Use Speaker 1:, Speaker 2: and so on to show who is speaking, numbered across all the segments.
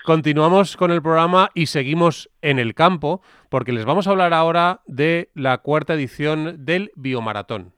Speaker 1: continuamos con el programa y seguimos en el campo, porque les vamos a hablar ahora de la cuarta edición del Biomaratón.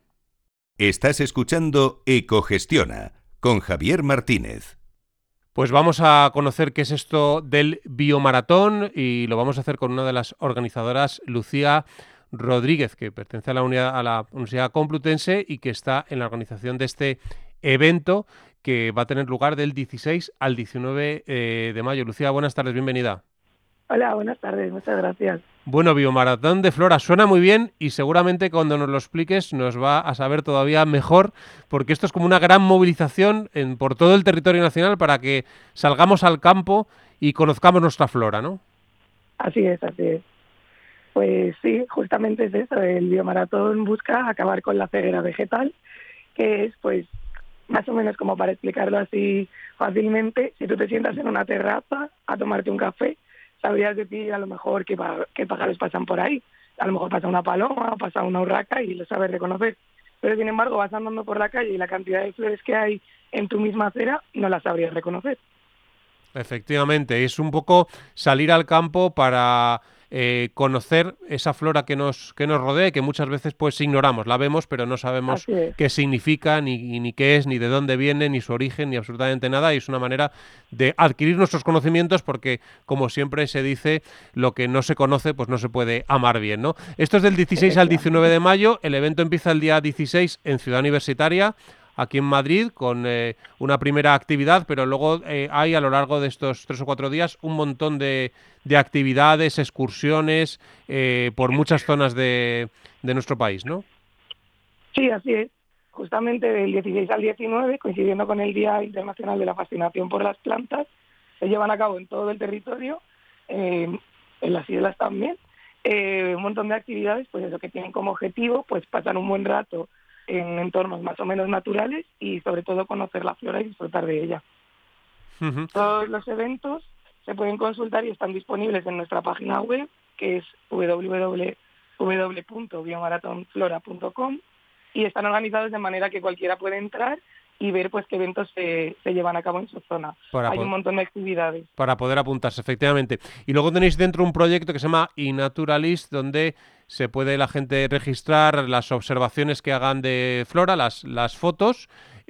Speaker 2: Estás escuchando Ecogestiona con Javier Martínez.
Speaker 1: Pues vamos a conocer qué es esto del Biomaratón y lo vamos a hacer con una de las organizadoras, Lucía Rodríguez, que pertenece a la Universidad Complutense y que está en la organización de este evento que va a tener lugar del 16 al 19 de mayo. Lucía, buenas tardes, bienvenida.
Speaker 3: Hola, buenas tardes, muchas gracias.
Speaker 1: Bueno, Biomaratón de Flora suena muy bien y seguramente cuando nos lo expliques nos va a saber todavía mejor, porque esto es como una gran movilización por todo el territorio nacional para que salgamos al campo y conozcamos nuestra flora, ¿no?
Speaker 3: Así es, así es. Pues sí, justamente es eso, el Biomaratón busca acabar con la ceguera vegetal, que es pues más o menos como para explicarlo así fácilmente, si tú te sientas en una terraza a tomarte un café, sabrías decir a lo mejor qué pájaros pasan por ahí. A lo mejor pasa una paloma, pasa una urraca y lo sabes reconocer. Pero sin embargo vas andando por la calle y la cantidad de flores que hay en tu misma acera no las sabrías reconocer.
Speaker 1: Efectivamente, es un poco salir al campo para conocer esa flora que nos rodea y que muchas veces pues ignoramos, la vemos pero no sabemos qué significa, ni qué es, ni de dónde viene, ni su origen, ni absolutamente nada, y es una manera de adquirir nuestros conocimientos porque, como siempre se dice, lo que no se conoce pues no se puede amar bien, ¿no? Esto es del 16 al 19 de mayo, el evento empieza el día 16 en Ciudad Universitaria, aquí en Madrid, con una primera actividad, pero luego hay a lo largo de estos 3 o 4 días un montón de actividades, excursiones por muchas zonas de nuestro país, ¿no?
Speaker 3: Sí, así es. Justamente del 16 al 19, coincidiendo con el Día Internacional de la Fascinación por las Plantas, se llevan a cabo en todo el territorio, en las islas también, un montón de actividades, pues eso, que tienen como objetivo pues pasar un buen rato en entornos más o menos naturales y sobre todo conocer la flora y disfrutar de ella.
Speaker 1: Uh-huh.
Speaker 3: Todos los eventos se pueden consultar y están disponibles en nuestra página web, que es www.biomaratonflora.com, y están organizados de manera que cualquiera puede entrar y ver pues qué eventos se llevan a cabo en su zona. Hay un montón de actividades.
Speaker 1: Para poder apuntarse, efectivamente. Y luego tenéis dentro un proyecto que se llama iNaturalist, donde se puede la gente registrar las observaciones que hagan de flora, las fotos,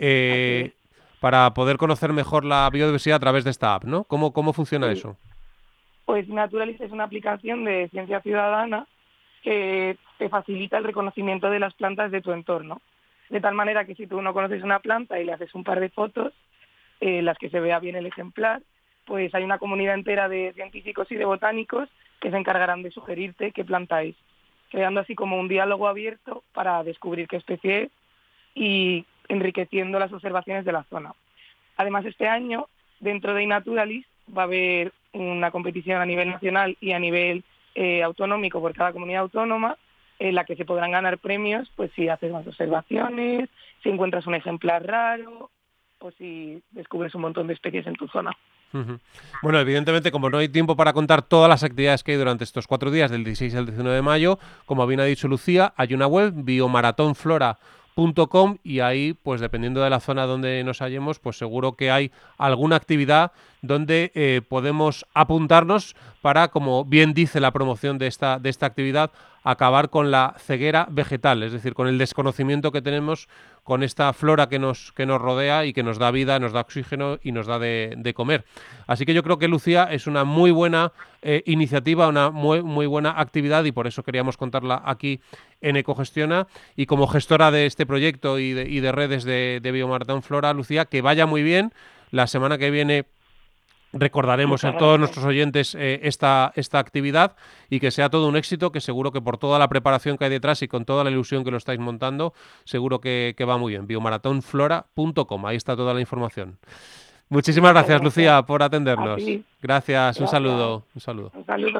Speaker 1: para poder conocer mejor la biodiversidad a través de esta app, ¿no? ¿Cómo funciona eso?
Speaker 3: Pues iNaturalist es una aplicación de ciencia ciudadana que te facilita el reconocimiento de las plantas de tu entorno. De tal manera que si tú no conoces una planta y le haces un par de fotos, las que se vea bien el ejemplar, pues hay una comunidad entera de científicos y de botánicos que se encargarán de sugerirte qué planta es, creando así como un diálogo abierto para descubrir qué especie es y enriqueciendo las observaciones de la zona. Además, este año, dentro de iNaturalist, va a haber una competición a nivel nacional y a nivel autonómico por cada comunidad autónoma, en la que se podrán ganar premios pues si haces más observaciones, si encuentras un ejemplar raro o si descubres un montón de especies en tu zona.
Speaker 1: Uh-huh. Bueno, evidentemente, como no hay tiempo para contar todas las actividades que hay durante estos 4 días, del 16 al 19 de mayo, como bien ha dicho Lucía, hay una web, biomaratonflora.com, y ahí, pues dependiendo de la zona donde nos hallemos, pues seguro que hay alguna actividad donde podemos apuntarnos para, como bien dice la promoción de esta actividad, acabar con la ceguera vegetal, es decir, con el desconocimiento que tenemos con esta flora que nos rodea y que nos da vida, nos da oxígeno y nos da de comer. Así que yo creo que, Lucía, es una muy buena iniciativa, una muy buena actividad, y por eso queríamos contarla aquí en Ecogestiona. Y como gestora de este proyecto y de redes de Biomaratón Flora, Lucía, que vaya muy bien. La semana que viene recordaremos a todos nuestros oyentes esta actividad, y que sea todo un éxito, que seguro que por toda la preparación que hay detrás y con toda la ilusión que lo estáis montando, seguro que va muy bien. biomaratonflora.com, ahí está toda la información. Muchísimas gracias, Lucía, por atendernos. Gracias, un saludo.
Speaker 3: Un saludo.